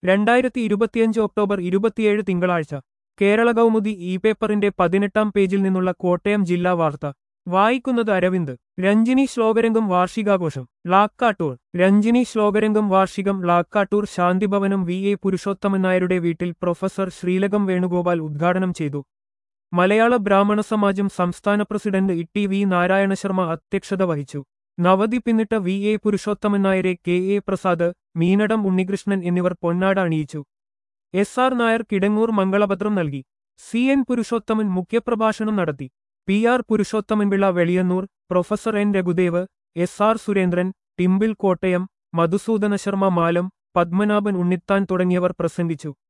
2025 October 27 തിങ്കളാഴ്ച Kerala Kaumudi E പേപ്പറിന്റെ 18-ാം പേജിൽ നിന്നുള്ള കോട്ടയം ജില്ലാ വാർത്ത വായിക്കുന്നത് അരവിന്ദ്. രഞ്ജിനി ശ്ലോകരംഗം വാർഷികാഘോഷം ലാക്കാട്ടൂർ. രഞ്ജിനി ശ്ലോകരംഗം വാർഷികം ലാക്കാട്ടൂർ ശാന്തിഭവനം വി എ പുരുഷോത്തമൻ നായരുടെ വീട്ടിൽ പ്രൊഫസർ ശ്രീലകം വേണുഗോപാൽ ഉദ്ഘാടനം ചെയ്തു. മലയാള ബ്രാഹ്മണ സമാജം സംസ്ഥാന president E T V Narayana Sharma അധ്യക്ഷത വഹിച്ചു. നവതി പിന്നിട്ട വി എ പുരുഷോത്തമൻ നായരെ കെ എ പ്രസാദ്, മീനടം ഉണ്ണികൃഷ്ണൻ എന്നിവർ പൊന്നാട അണിയിച്ചു. എസ് ആർ നായർ കിടങ്ങൂർ മംഗളപത്രം നൽകി. സി എൻ പുരുഷോത്തമൻ മുഖ്യപ്രഭാഷണം നടത്തി. P R Purushothamanpillai Veliyannoor, professor N Raghudev, S R Surendran, temple Kottayam, Madhusudana Sharma Malam, Padmanabhan Unnithan തുടങ്ങിയവർ പ്രസംഗിച്ചു.